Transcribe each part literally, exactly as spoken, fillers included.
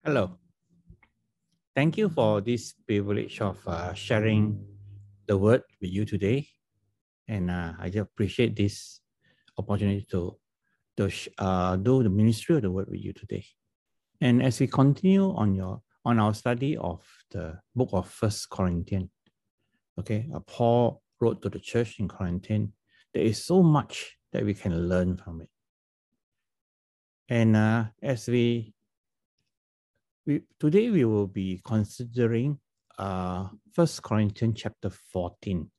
Hello. Thank you for this privilege of uh, sharing the word with you today. And uh, I just appreciate this opportunity to, to uh, do the ministry of the word with you today. And as we continue on your on our study of the book of First Corinthians, okay, uh, Paul wrote to the church in Corinthians. There is so much that we can learn from it. And uh, as we We, today we will be considering uh, First Corinthians chapter fourteen.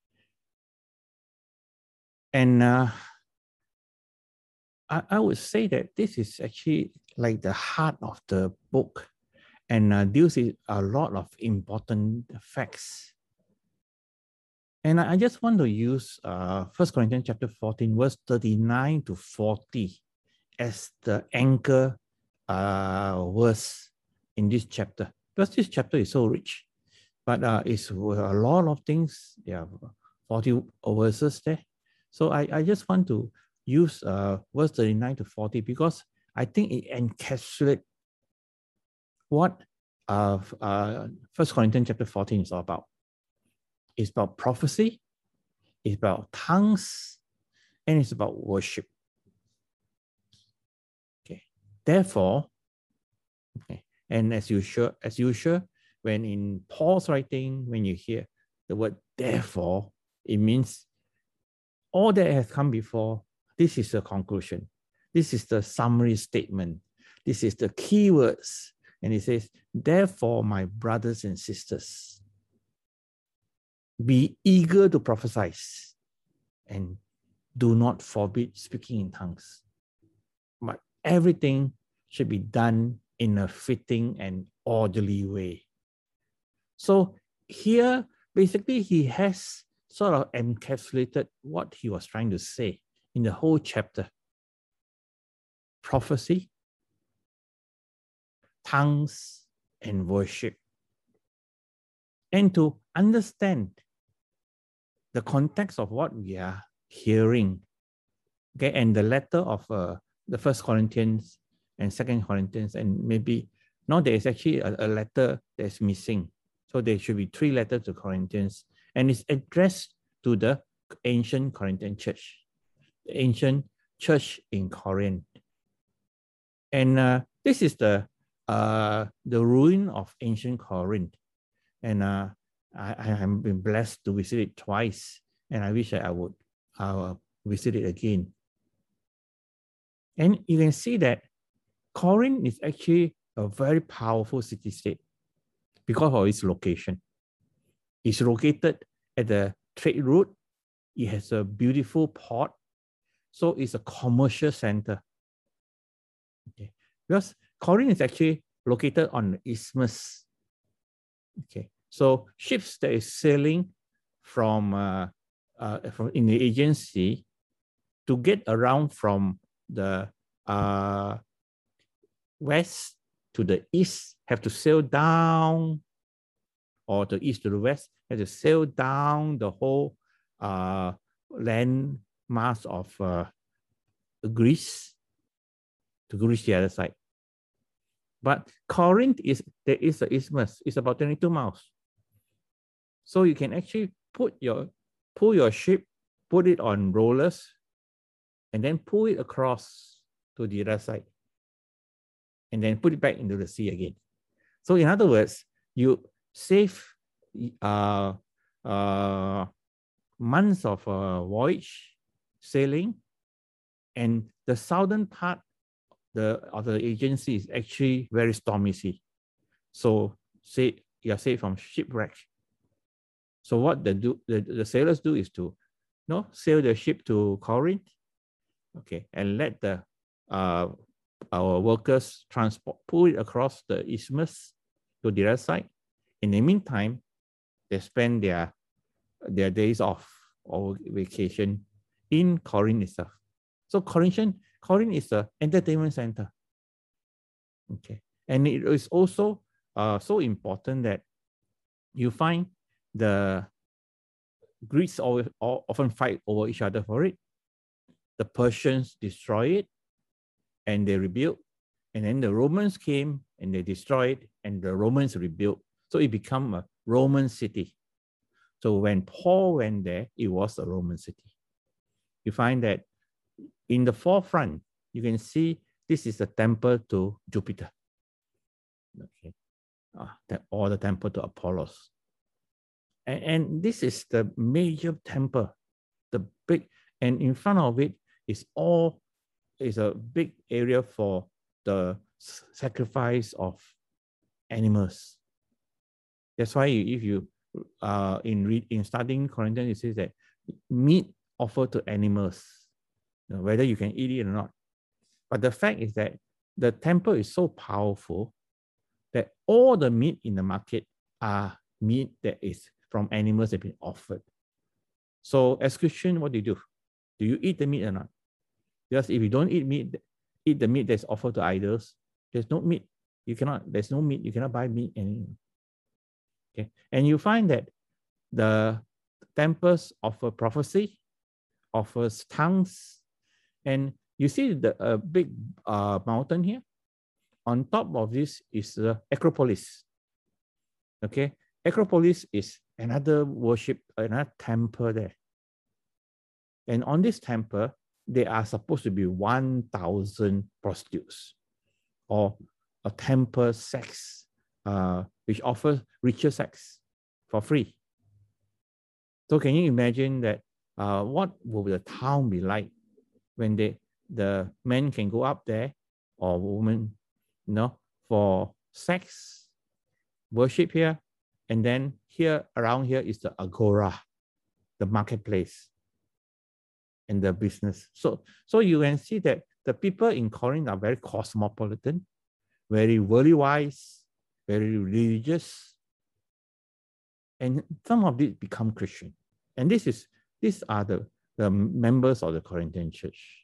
And uh, I, I would say that this is actually like the heart of the book and uh, deals with a lot of important facts. And I, I just want to use uh, First Corinthians chapter fourteen, verse thirty-nine to forty as the anchor uh, verse in this chapter. Because this chapter is so rich. But uh, it's a lot of things. There are forty verses there. So I, I just want to use uh, verse thirty-nine to forty because I think it encapsulates what uh, uh, First Corinthians chapter fourteen is all about. It's about prophecy, it's about tongues, and it's about worship. Okay. Therefore, okay, and as usual, as usual, when in Paul's writing, when you hear the word therefore, it means all that has come before, this is the conclusion. This is the summary statement. This is the key words. And it says, therefore, my brothers and sisters, be eager to prophesy and do not forbid speaking in tongues. But everything should be done in a fitting and orderly way. So here, basically, he has sort of encapsulated what he was trying to say in the whole chapter. Prophecy, tongues, and worship. And to understand the context of what we are hearing, okay, and the letter of uh, the First Corinthians and Second Corinthians, and maybe now there is actually a, a letter that's missing. So there should be three letters to Corinthians, and it's addressed to the ancient Corinthian church, the ancient church in Corinth. And uh, this is the uh, the ruin of ancient Corinth. And uh, I, I have been blessed to visit it twice, and I wish I would uh, visit it again. And you can see that Corinth is actually a very powerful city-state because of its location. It's located at the trade route. It has a beautiful port. So it's a commercial center. Okay. Because Corinth is actually located on the isthmus. Okay. So ships that is sailing from, uh, uh, from in the Aegean Sea to get around from the uh, west to the east have to sail down, or the east to the west have to sail down the whole uh, land mass of uh, Greece to reach the other side. But Corinth is there is an isthmus. It's about twenty-two miles. So you can actually put your pull your ship, put it on rollers, and then pull it across to the other side, and then put it back into the sea again. So in other words, you save uh, uh, months of uh, voyage sailing, and the southern part the, of the Aegean Sea is actually very stormy sea. So say you're saved from shipwreck. So what the, do, the, the sailors do is to you know, sail the ship to Corinth, okay, and let the uh, our workers transport, pull it across the isthmus to the other side. In the meantime, they spend their their days off or vacation in Corinth itself. So Corinth, Corinth is an entertainment center. Okay, and it is also uh, so important that you find the Greeks always, often fight over each other for it. The Persians destroy it and they rebuild, And then the Romans came and they destroyed, and the Romans rebuilt. So it became a Roman city. So when Paul went there, it was a Roman city. You find that in the forefront, you can see this is the temple to Jupiter. Okay. Ah, that, or the temple to Apollos. And, and this is the major temple, the big, and in front of it is all, is a big area for the sacrifice of animals. That's why if you, uh, in read, in studying Corinthians, it says that meat offered to animals, you know, whether you can eat it or not. But the fact is that the temple is so powerful that all the meat in the market are meat that is from animals that have been offered. So as Christian, what do you do? Do you eat the meat or not? Because if you don't eat meat, eat the meat that's offered to idols, there's no meat. You cannot, there's no meat, you cannot buy meat anymore. Okay. And you find that the temples offer prophecy, offers tongues, and you see the uh, big uh, mountain here. On top of this is the Acropolis. Okay, Acropolis is another worship, another temple there. And on this temple, there are supposed to be one thousand prostitutes, or a temple sex, uh, which offers richer sex for free. So can you imagine that? Uh, what will the town be like when they, the men can go up there, or women, you know, for sex, worship here, and then here, around here is the agora, the marketplace, and the business. So, so you can see that the people in Corinth are very cosmopolitan, very worldly wise, very religious, and some of these become Christian. And this is, these are the, the members of the Corinthian church.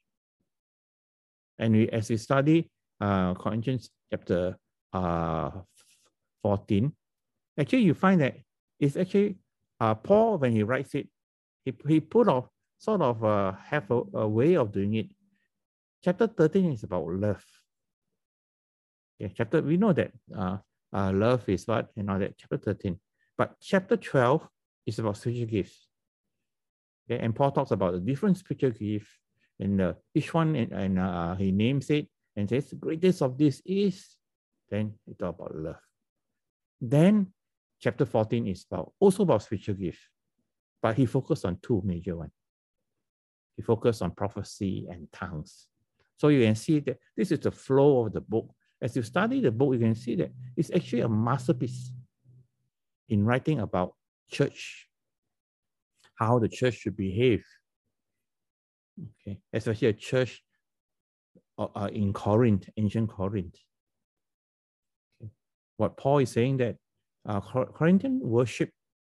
And we, as we study uh, Corinthians chapter uh, fourteen, actually you find that it's actually uh, Paul, when he writes it, he, he put off sort of uh, have a, a way of doing it. Chapter thirteen is about love. Okay, chapter, we know that uh, uh, love is what and all that, chapter thirteen. But chapter twelve is about spiritual gifts. Okay, and Paul talks about the different spiritual gifts, and uh, each one, and, and uh, he names it and says, the greatest of this is, then he talks about love. Then chapter fourteen is about also about spiritual gifts, but he focused on two major ones. He focused on prophecy and tongues. So you can see that this is the flow of the book. As you study the book, you can see that it's actually a masterpiece in writing about church, how the church should behave. Okay, especially a church uh, in Corinth, ancient Corinth. Okay. What Paul is saying that uh, Corinthian worship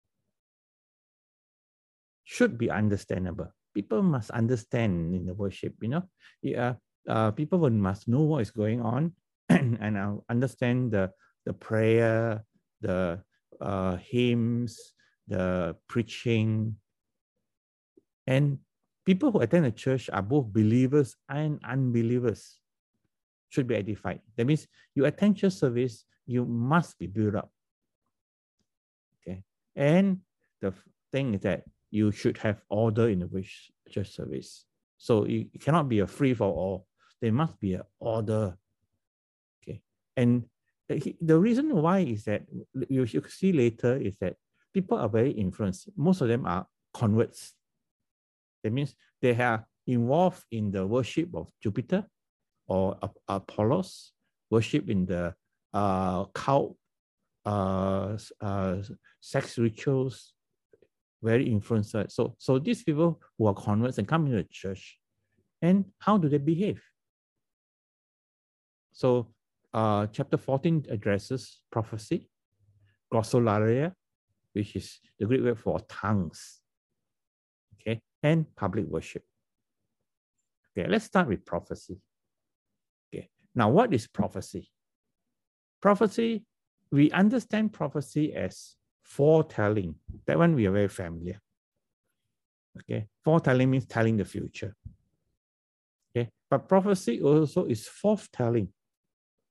should be understandable. People must understand in the worship, you know. Yeah, uh, people must know what is going on and, and uh, understand the, the prayer, the uh, hymns, the preaching. And people who attend the church are both believers and unbelievers, should be edified. That means you attend church service, you must be built up. Okay. And the thing is that you should have order in the church service. So it, it cannot be a free for all. There must be an order. Okay. And the, the reason why is that you should see later is that people are very influenced. Most of them are converts. That means they are involved in the worship of Jupiter or Apollos, worship in the uh, cult, uh, uh, sex rituals, very influenced. So, so these people who are converts and come into the church, and how do they behave? So uh, chapter fourteen addresses prophecy, glossolalia, which is the Greek word for tongues, okay, and public worship. Okay, let's start with prophecy. Okay, now what is prophecy? Prophecy, we understand prophecy as foretelling. That one we are very familiar. Okay, foretelling means telling the future. Okay, but prophecy also is forthtelling.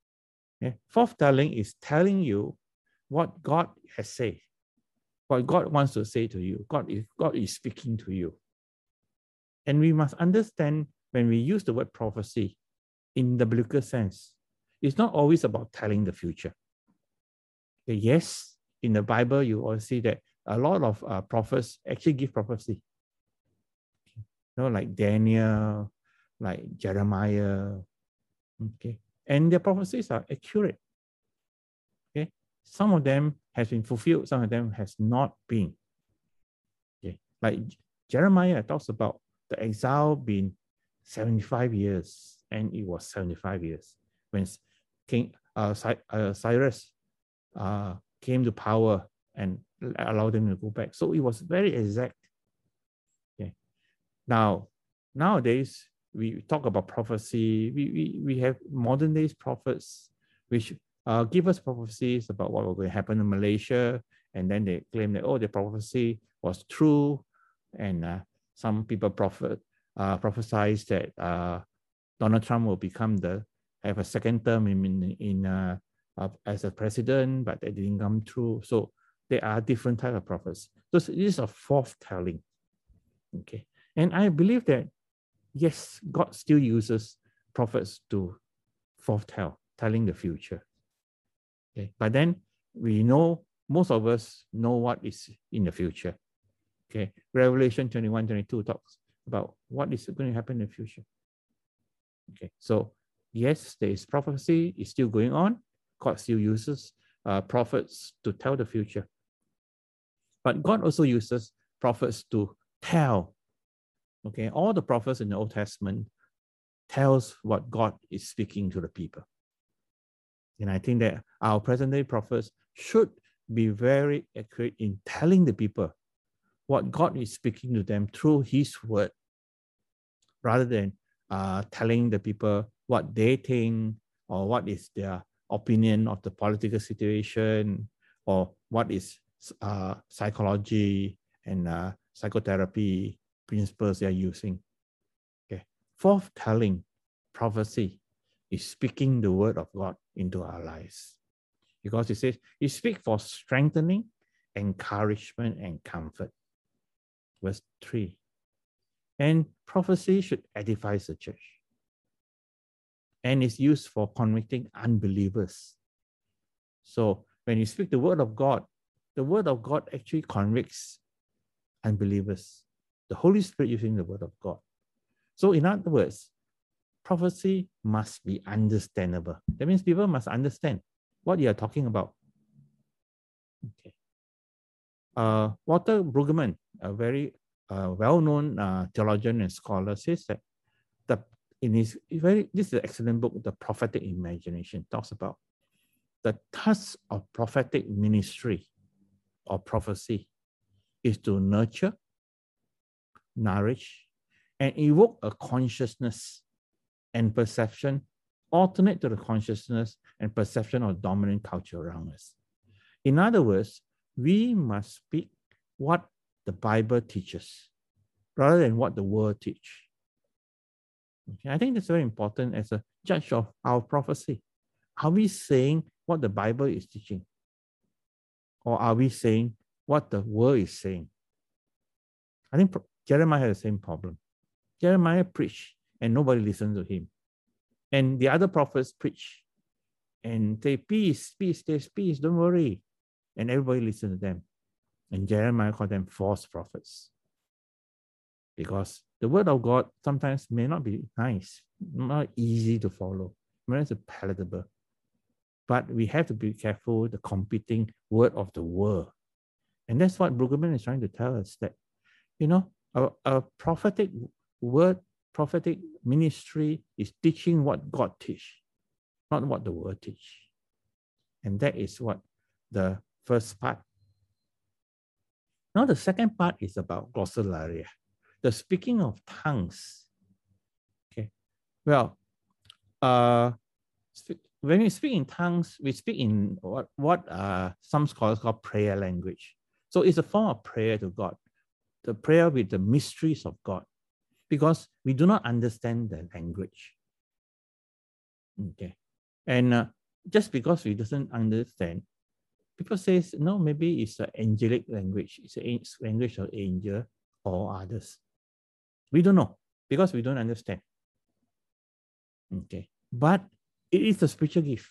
Okay? Foretelling is telling you what God has said, what God wants to say to you. God is, God is speaking to you. And we must understand when we use the word prophecy in the biblical sense, it's not always about telling the future. Okay, yes, in the Bible, you all see that a lot of uh, prophets actually give prophecy. You know, like Daniel, like Jeremiah. Okay, and their prophecies are accurate. Okay, some of them has been fulfilled, some of them has not been. Okay, like Jeremiah talks about the exile being seventy-five years, and it was seventy-five years when King uh, uh, Cyrus uh, came to power and allowed them to go back. So it was very exact. Okay. Now, nowadays, we talk about prophecy. We, we, we have modern days prophets, which uh, give us prophecies about what will happen in Malaysia. And then they claim that, oh, the prophecy was true. And uh, some people prophet, uh, prophesize that uh, Donald Trump will become the, have a second term in, in, in uh, uh, as a president, but that didn't come true. So there are different types of prophets. So this is a foretelling. Okay. And I believe that, yes, God still uses prophets to foretell, telling the future. Okay. But then we know, most of us know what is in the future. Okay. Revelation twenty-one, twenty-two talks about what is going to happen in the future. Okay. So yes, there is prophecy, it's still going on. God still uses uh, prophets to tell the future. But God also uses prophets to tell. Okay, all the prophets in the Old Testament tells what God is speaking to the people. And I think that our present-day prophets should be very accurate in telling the people what God is speaking to them through His word, rather than uh, telling the people what they think or what is their opinion of the political situation or what is uh, psychology and uh, psychotherapy principles they are using. Okay. Foretelling, prophecy, is speaking the word of God into our lives. Because it says, it speaks for strengthening, encouragement, and comfort. Verse three. And prophecy should edify the church. And is used for convicting unbelievers. So when you speak the word of God, the word of God actually convicts unbelievers. The Holy Spirit using the word of God. So in other words, prophecy must be understandable. That means people must understand what you are talking about. Okay. Uh, Walter Brueggemann, a very uh, well-known uh, theologian and scholar, says that the in his very this is an excellent book, The Prophetic Imagination, talks about the task of prophetic ministry or prophecy is to nurture, nourish, and evoke a consciousness and perception alternate to the consciousness and perception of dominant culture around us. In other words, we must speak what the Bible teaches rather than what the world teaches. Okay, I think that's very important as a judge of our prophecy. Are we saying what the Bible is teaching? Or are we saying what the world is saying? I think Jeremiah had the same problem. Jeremiah preached and nobody listened to him. And the other prophets preach and say, peace, peace, there's peace, don't worry. And everybody listened to them. And Jeremiah called them false prophets. Because the word of God sometimes may not be nice, not easy to follow, not as palatable. But we have to be careful the competing word of the world. And that's what Brueggemann is trying to tell us, that, you know, a, a prophetic word, prophetic ministry is teaching what God teaches, not what the world teaches. And that is what the first part. Now the second part is about glossolalia, the speaking of tongues. Okay, well, uh, when we speak in tongues, we speak in what, what uh, some scholars call prayer language. So it's a form of prayer to God, the prayer with the mysteries of God, because we do not understand the language. Okay, and uh, just because we doesn't understand, people say, no, maybe it's an angelic language. It's a language of angel or others. We don't know because we don't understand. Okay, but it is a spiritual gift.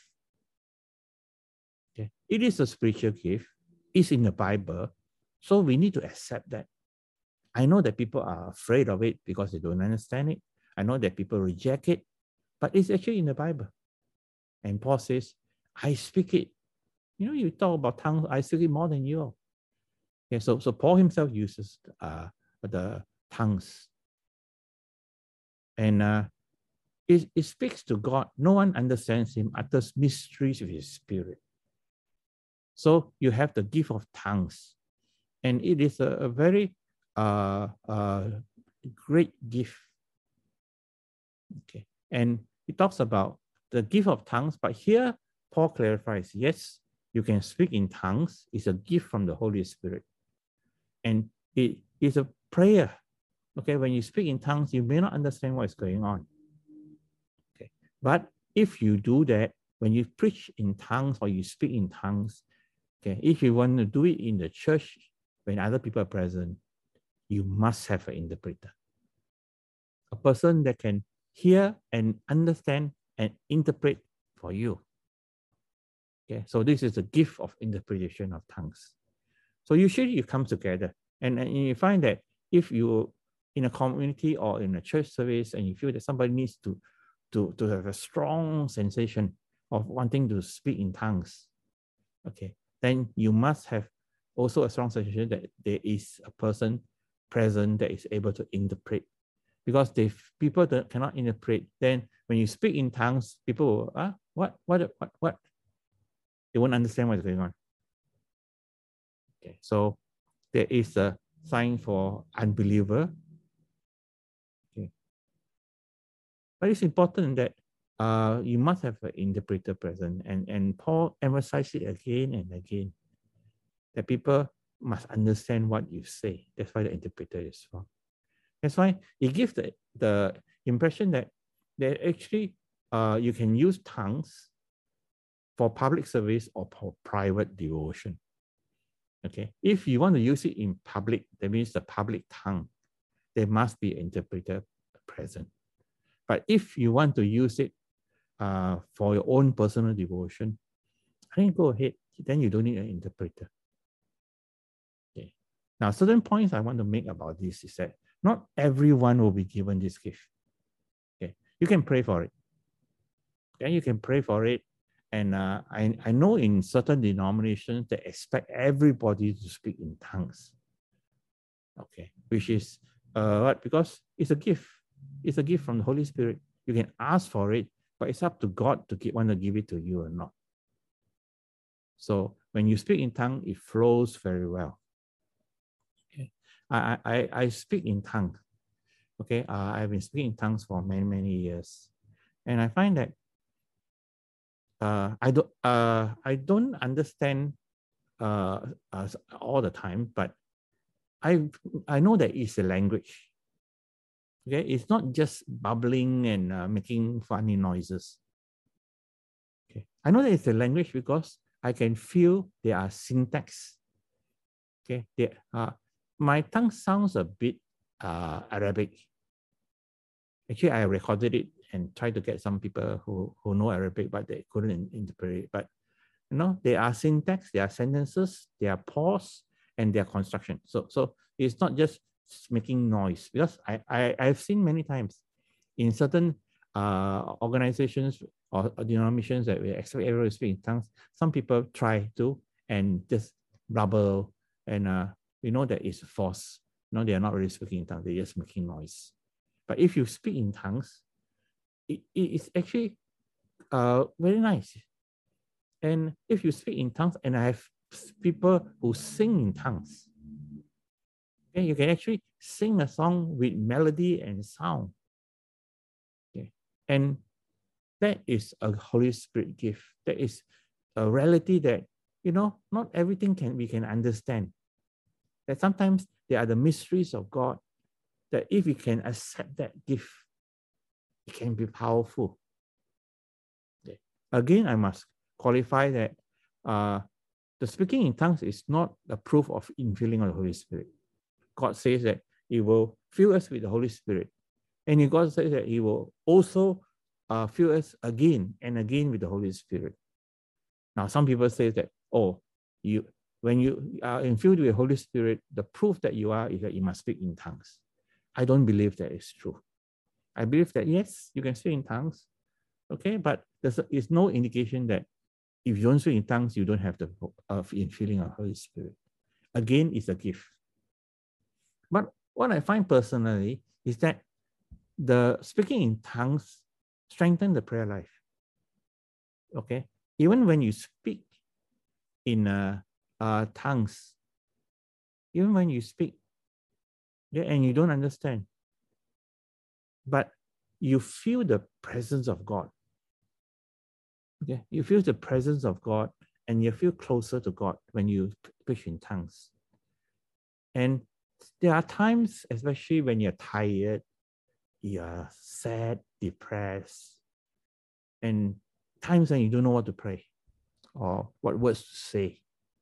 Okay, it is a spiritual gift. It's in the Bible, so we need to accept that. I know that people are afraid of it because they don't understand it. I know that people reject it, but it's actually in the Bible. And Paul says, I speak it. You know, you talk about tongues, I speak it more than you. Okay, so, so Paul himself uses uh, the tongues. And uh, it, it speaks to God. No one understands him, utters mysteries with his spirit. So you have the gift of tongues. And it is a, a very uh, uh, great gift. Okay, and he talks about the gift of tongues, but here Paul clarifies, yes, you can speak in tongues. It's a gift from the Holy Spirit. And it is a prayer. Okay, when you speak in tongues, you may not understand what is going on. Okay, but if you do that, when you preach in tongues or you speak in tongues, okay, if you want to do it in the church when other people are present, you must have an interpreter. A person that can hear and understand and interpret for you. Okay, so this is a gift of interpretation of tongues. So usually you come together and, and you find that if you in a community or in a church service and you feel that somebody needs to, to, to have a strong sensation of wanting to speak in tongues, okay, then you must have also a strong sensation that there is a person present that is able to interpret. Because if people that cannot interpret, then when you speak in tongues, people will, ah, what, what, what, what? They won't understand what's going on. Okay, so there is a sign for unbeliever. Okay, but it's important that uh, you must have an interpreter present, and and Paul emphasized it again and again that people must understand what you say. That's why the interpreter is for. That's why it gives the, the impression that that actually uh, you can use tongues for public service or for private devotion. Okay, if you want to use it in public, that means the public tongue, there must be an interpreter present. But if you want to use it uh, for your own personal devotion, I think go ahead. Then you don't need an interpreter. Okay. Now, certain points I want to make about this is that not everyone will be given this gift. Okay, you can pray for it. Okay, you can pray for it. And uh, I, I know in certain denominations, they expect everybody to speak in tongues. Okay, which is uh, what? Because it's a gift. It's a gift from the Holy Spirit. You can ask for it, but it's up to God to get, want to give it to you or not. So when you speak in tongue, it flows very well. Okay, I I I speak in tongue. Okay, uh, I've been speaking in tongues for many many years, and I find that uh, I don't uh, I don't understand uh, uh, all the time, but I I know that it's a language. Okay, it's not just bubbling and uh, making funny noises. Okay, I know that it's a language because I can feel there are syntax. Okay, there uh, my tongue sounds a bit uh, Arabic. Actually, I recorded it and tried to get some people who, who know Arabic, but they couldn't interpret it. But you know, there are syntax, there are sentences, there are pause, and there are construction. So so it's not just making noise, because I, I I've seen many times in certain uh, organizations or, or denominations that we expect everyone to speak in tongues. Some people try to and just blubber, and uh, we know that it's false. You know, they are not really speaking in tongues; they're just making noise. But if you speak in tongues, it, it is actually uh, very nice. And if you speak in tongues, and I have people who sing in tongues, okay, you can actually sing a song with melody and sound. Okay, and that is a Holy Spirit gift. That is a reality that, you know, not everything can we can understand. That sometimes there are the mysteries of God that if we can accept that gift, it can be powerful. Okay. Again, I must qualify that uh, the speaking in tongues is not a proof of infilling of the Holy Spirit. God says that He will fill us with the Holy Spirit. And God says that He will also uh, fill us again and again with the Holy Spirit. Now, some people say that, oh, you when you are infilled with the Holy Spirit, the proof that you are is that you must speak in tongues. I don't believe that is true. I believe that, yes, you can speak in tongues, okay, but there's is no indication that if you don't speak in tongues, you don't have the uh, infilling of Holy Spirit. Again, it's a gift. But what I find personally is that the speaking in tongues strengthens the prayer life. Okay, even when you speak in uh, uh, tongues, even when you speak, yeah, and you don't understand, but you feel the presence of God. Okay, you feel the presence of God, and you feel closer to God when you speak in tongues. And there are times, especially when you're tired, you're sad, depressed, and times when you don't know what to pray or what words to say.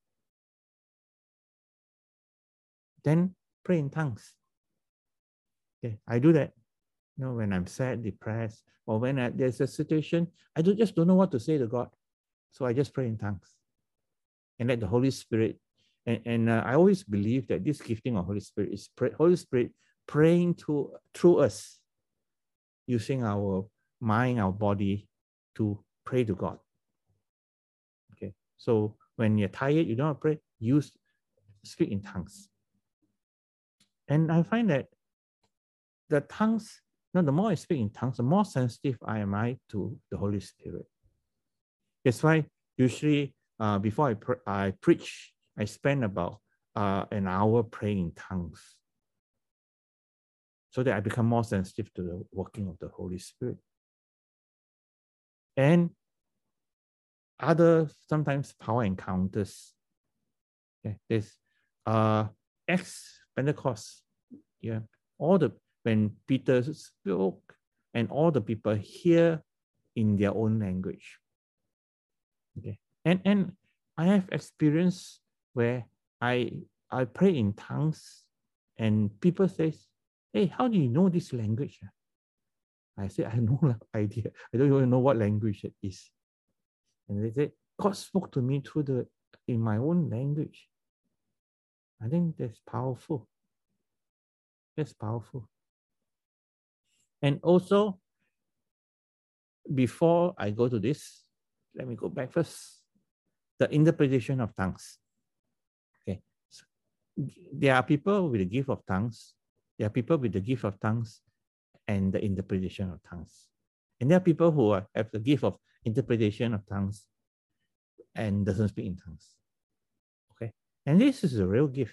Then pray in tongues. Okay, I do that. You know, when I'm sad, depressed, or when I, there's a situation, I do, just don't know what to say to God. So I just pray in tongues and let the Holy Spirit, and, and uh, I always believe that this gifting of Holy Spirit is pray, Holy Spirit praying to, through us, using our mind, our body to pray to God. Okay, so when you're tired, you don't pray, use, speak in tongues. And I find that the tongues, no, the more I speak in tongues, the more sensitive I am I to the Holy Spirit. That's why usually uh, before I, pre I preach, I spend about uh, an hour praying in tongues so that I become more sensitive to the working of the Holy Spirit. And other sometimes power encounters. Okay, there's uh, ex-Pentecost. Yeah, all the when Peter spoke and all the people hear in their own language. Okay, and and I have experience where I I pray in tongues, and people say, "Hey, how do you know this language?" I say, "I have no idea. I don't even know what language it is." And they say, "God spoke to me through the in my own language." I think that's powerful. That's powerful. And also, before I go to this, let me go back first. The interpretation of tongues. Okay. So there are people with the gift of tongues. There are people with the gift of tongues and the interpretation of tongues. And there are people who are, have the gift of interpretation of tongues and doesn't speak in tongues. Okay. And this is a real gift.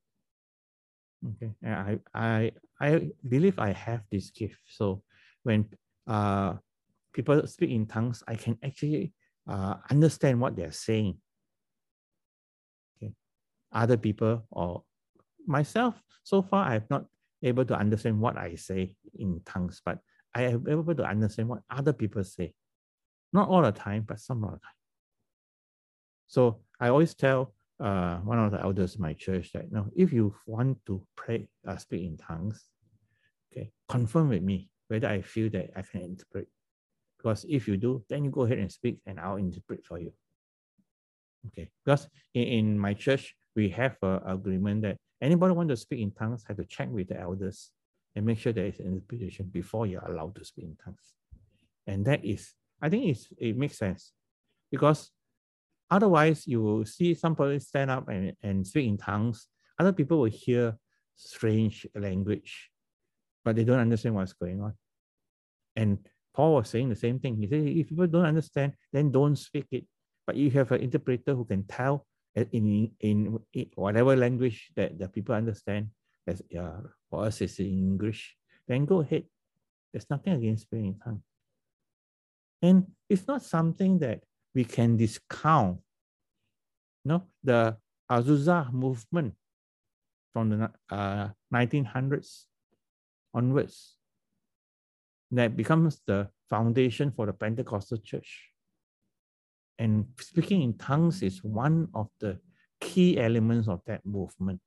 Okay. And I I I believe I have this gift. So when uh people speak in tongues, I can actually uh, understand what they're saying. Okay. Other people or myself, so far I have not able to understand what I say in tongues, but I am able to understand what other people say. Not all the time, but some of the time. So I always tell uh, one of the elders in my church that, no, if you want to pray, uh, speak in tongues, okay, confirm with me whether I feel that I can interpret. Because if you do, then you go ahead and speak and I'll interpret for you. Okay, because in, in my church, we have an agreement that anybody want to speak in tongues have to check with the elders and make sure there is an interpretation before you're allowed to speak in tongues. And that is, I think it's, it makes sense because otherwise you will see somebody stand up and, and speak in tongues. Other people will hear strange language, but they don't understand what's going on. And Paul was saying the same thing. He said, if people don't understand, then don't speak it. But you have an interpreter who can tell in, in, in whatever language that the people understand, as uh, for us it's in English, then go ahead. There's nothing against speaking in tongues. And it's not something that we can discount. No, the Azusa movement from the uh, nineteen hundreds onwards, that becomes the foundation for the Pentecostal church. And speaking in tongues is one of the key elements of that movement.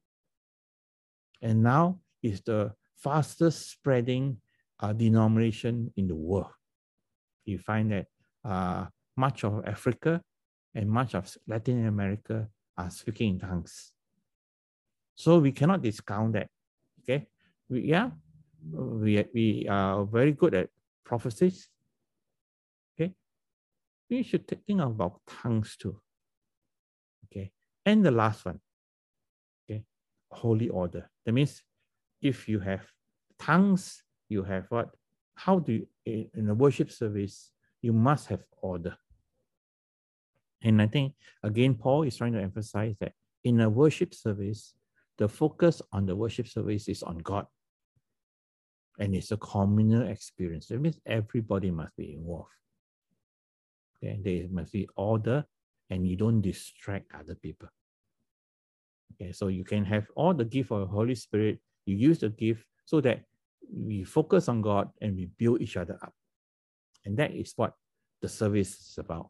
And now is the fastest spreading uh, denomination in the world. You find that uh, much of Africa and much of Latin America are speaking in tongues. So we cannot discount that. Okay, we, yeah, we, we are very good at prophecies. Okay, we should think about tongues too. Okay, and the last one, okay, holy order. That means if you have tongues, you have what? How do you, in a worship service, you must have order. And I think, again, Paul is trying to emphasize that in a worship service, the focus on the worship service is on God. And it's a communal experience. That means everybody must be involved. Okay? There must be order, and you don't distract other people. Okay, so you can have all the gift of the Holy Spirit. You use the gift so that we focus on God and we build each other up. And that is what the service is about.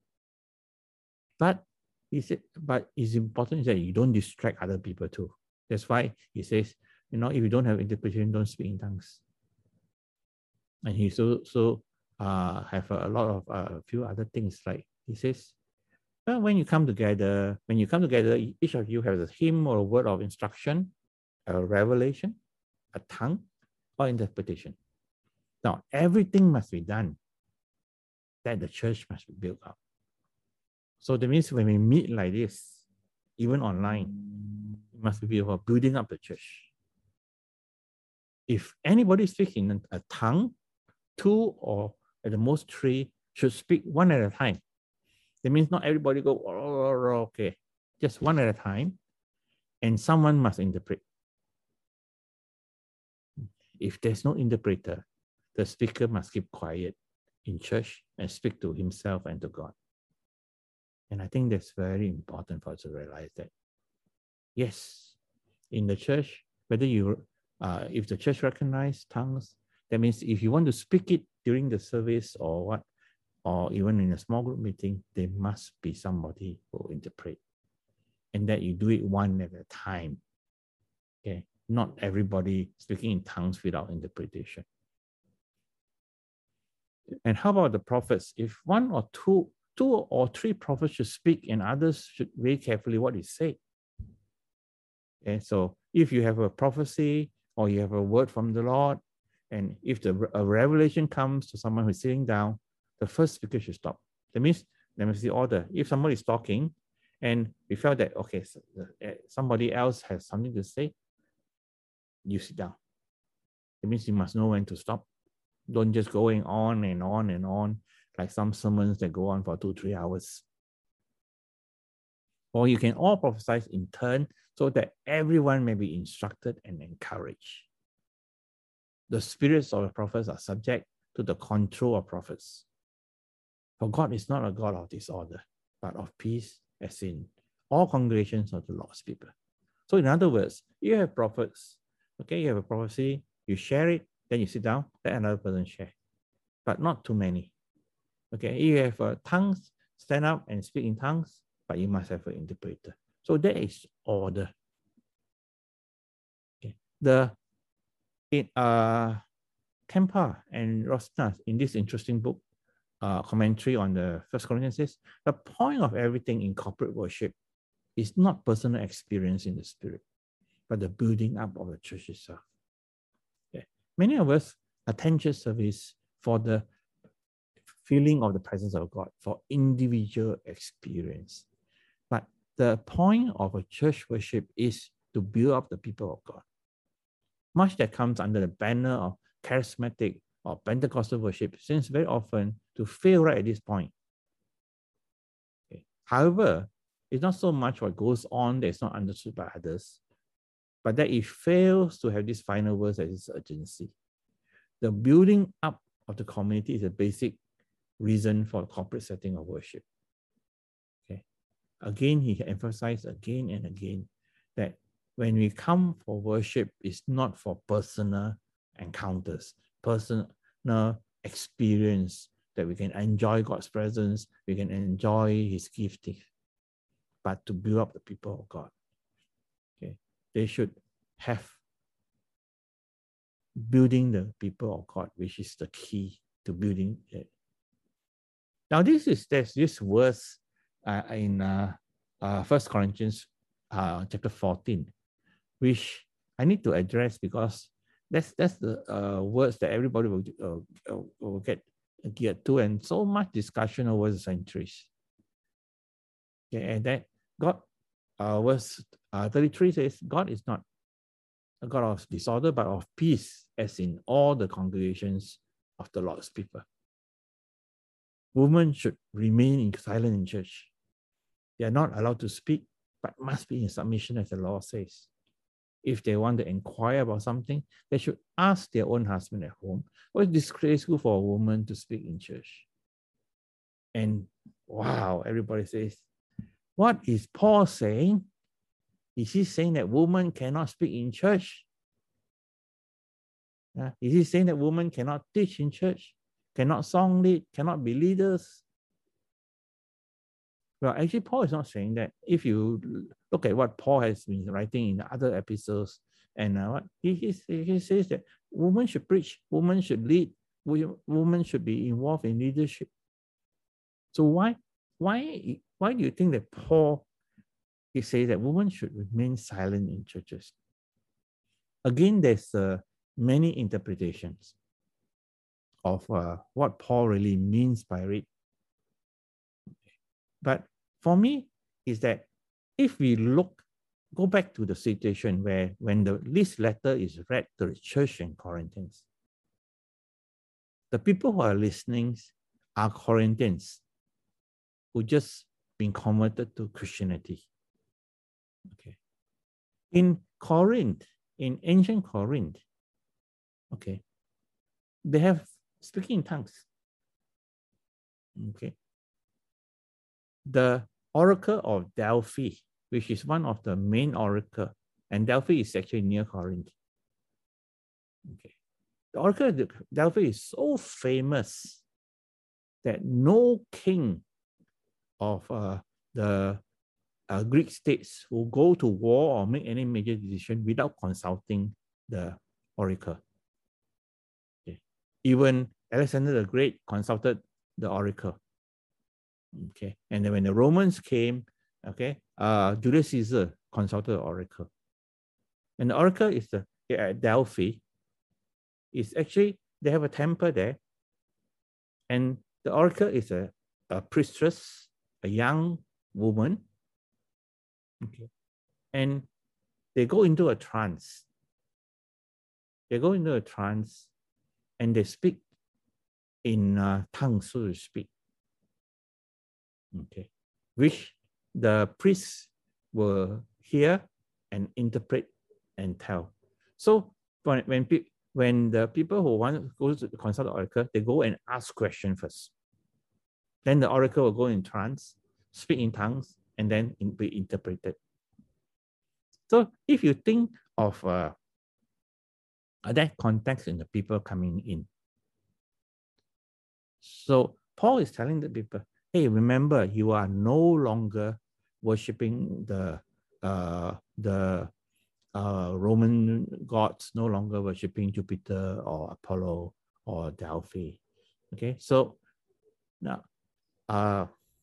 But he said, but it's important that you don't distract other people too. That's why he says, you know, if you don't have interpretation, don't speak in tongues. And he so so uh have a, a lot of a uh, few other things, like he says, well, when you come together, when you come together, each of you has a hymn or a word of instruction, a revelation, a tongue, or interpretation. Now, everything must be done that the church must be built up. So that means when we meet like this, even online, it must be about building up the church. If anybody speaks in a tongue, two or at the most three should speak one at a time. That means not everybody go, oh, okay, just one at a time, and someone must interpret. If there's no interpreter, the speaker must keep quiet in church and speak to himself and to God. And I think that's very important for us to realize that, yes, in the church, whether you, uh, if the church recognizes tongues, that means if you want to speak it during the service or what, or even in a small group meeting, there must be somebody who will interpret. And that you do it one at a time. Okay, not everybody speaking in tongues without interpretation. And how about the prophets? If one or two, two or three prophets should speak, and others should very carefully what is said. Okay, so if you have a prophecy or you have a word from the Lord, and if the a revelation comes to someone who's sitting down, the first speaker should stop. That means there must be order. If somebody is talking, and we felt that okay, so somebody else has something to say, you sit down. It means you must know when to stop. Don't just going on and on and on like some sermons that go on for two, three hours. Or you can all prophesy in turn so that everyone may be instructed and encouraged. The spirits of the prophets are subject to the control of prophets. For God is not a God of disorder, but of peace, as in all congregations of the Lord's people. So in other words, you have prophets, okay, you have a prophecy, you share it, then you sit down, let another person share, but not too many. Okay, you have uh, tongues, stand up and speak in tongues, but you must have an interpreter. So that is order. Okay. The in uh Kempa and Rosnas in this interesting book, uh, commentary on the First Corinthians says, the point of everything in corporate worship is not personal experience in the spirit, but the building up of the church itself. Okay. Many of us attend church service for the feeling of the presence of God, for individual experience. But the point of a church worship is to build up the people of God. Much that comes under the banner of charismatic or Pentecostal worship seems very often to fail right at this point. Okay. However, it's not so much what goes on that is not understood by others, but that it fails to have this final verse as its urgency. The building up of the community is a basic reason for the corporate setting of worship. Okay. Again, he emphasized again and again that when we come for worship, it's not for personal encounters, personal experience that we can enjoy God's presence, we can enjoy his gifting, but to build up the people of God. Okay, they should have building the people of God, which is the key to building it. Now, this is there's this verse uh, in uh, uh, First Corinthians uh, chapter fourteen, which I need to address because that's that's the uh, words that everybody will, uh, will get geared to, and so much discussion over the centuries. Okay, and that God, uh, verse uh, thirty-three says, God is not a God of disorder, but of peace, as in all the congregations of the Lord's people. Women should remain in silent in church. They are not allowed to speak, but must be in submission, as the law says. If they want to inquire about something, they should ask their own husband at home. Well, it's disgraceful for a woman to speak in church. And wow, everybody says, what is Paul saying? Is he saying that women cannot speak in church? Uh, is he saying that women cannot teach in church? Cannot song lead? Cannot be leaders? Well, actually, Paul is not saying that. If you look at what Paul has been writing in other episodes, and uh, what he, he, he says that women should preach, women should lead, women should be involved in leadership. So why, why, why do you think that Paul he says that women should remain silent in churches? Again, there's uh, many interpretations of uh, what Paul really means by it. But for me, is that if we look, go back to the situation where when the this letter is read to the church in Corinthians, the people who are listening are Corinthians who just been converted to Christianity. Okay. In Corinth, in ancient Corinth, okay, they have speaking in tongues. Okay. The Oracle of Delphi, which is one of the main oracle, and Delphi is actually near Corinth. Okay. The Oracle of Delphi is so famous that no king of uh, the uh, Greek states will go to war or make any major decision without consulting the oracle. Okay. Even Alexander the Great consulted the oracle. Okay, and then when the Romans came, okay, uh, Julius Caesar consulted the oracle. And the oracle is the at Delphi. It's actually, they have a temple there. And the oracle is a, a priestess, a young woman. Okay. And they go into a trance. They go into a trance and they speak in uh, tongues, so to speak. Okay, which the priests will hear and interpret and tell. So when when, when the people who want to go to consult the oracle, they go and ask questions first. Then the oracle will go in trance, speak in tongues, and then be interpreted. So if you think of uh, that context in the people coming in, so Paul is telling the people, hey, remember, you are no longer worshiping the uh, the uh, Roman gods, no longer worshiping Jupiter or Apollo or Delphi. Okay, so now, uh,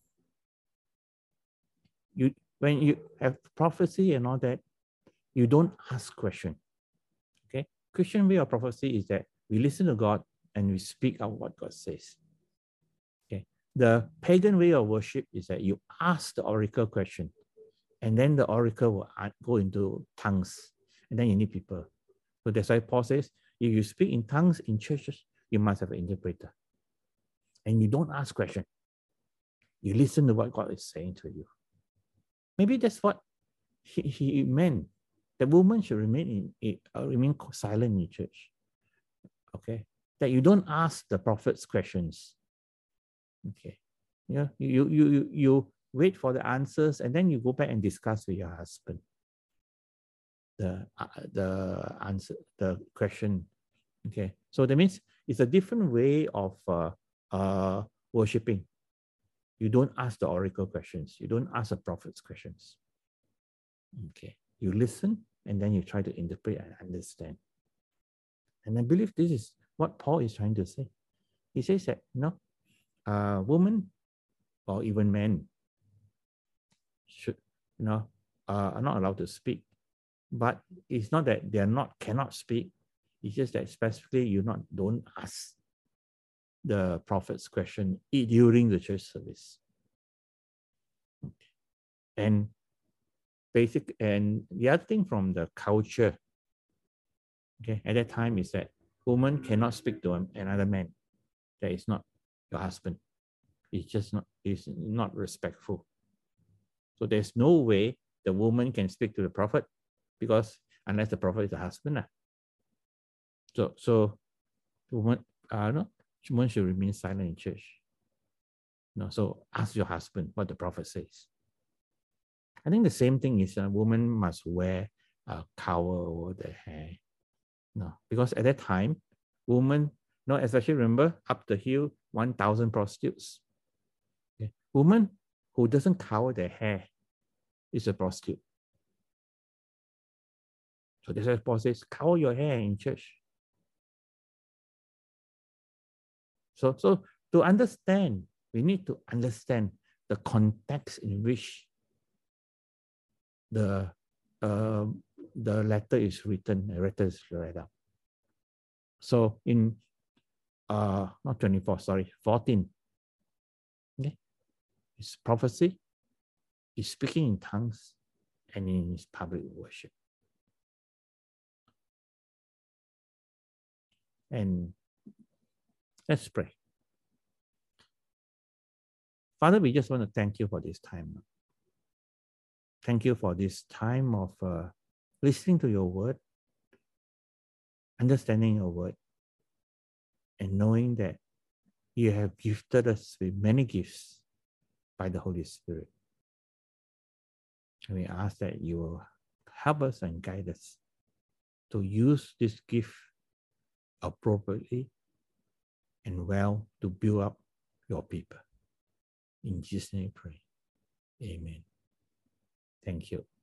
you when you have prophecy and all that, you don't ask question. Okay, Christian way of prophecy is that we listen to God and we speak out what God says. The pagan way of worship is that you ask the oracle question, and then the oracle will go into tongues, and then you need people. So that's why Paul says, if you speak in tongues in churches, you must have an interpreter. And you don't ask questions. You listen to what God is saying to you. Maybe that's what he, he meant. The woman should remain in uh, remain silent in church. Okay, that you don't ask the prophets questions. Okay, yeah, you, you, you, you wait for the answers and then you go back and discuss with your husband the, uh, the answer, the question. Okay, so that means it's a different way of uh, uh, worshipping, you don't ask the oracle questions. You don't ask the prophets questions. Okay. You listen and then you try to interpret and understand. And I believe this is what Paul is trying to say. He says that, you know, uh, women or even men should, you know, uh, are not allowed to speak. But it's not that they are not cannot speak. It's just that specifically you not don't ask the prophet's question during the church service. And basic and the other thing from the culture, okay, at that time is that woman cannot speak to another man that is not your husband. It's just not, it's not respectful. So there's no way the woman can speak to the prophet, because unless the prophet is the husband. Uh. So so woman uh no, woman should remain silent in church. No, so ask your husband what the prophet says. I think the same thing is a woman must wear a cowl over their hair. No, because at that time, women, no, especially remember up the hill, one thousand prostitutes. Okay. Woman who doesn't cover their hair is a prostitute. So that's why Paul says, cover your hair in church. So, so to understand, we need to understand the context in which the uh, the letter is written, the letter is read out. So in uh not twenty-four, sorry, fourteen. Okay, it's prophecy, he's speaking in tongues, and in his public worship. And let's pray. Father, we just want to thank you for this time. Thank you for this time of uh, listening to your word, understanding your word, and knowing that you have gifted us with many gifts by the Holy Spirit. And we ask that you will help us and guide us to use this gift appropriately and well to build up your people. In Jesus' name we pray. Amen. Thank you.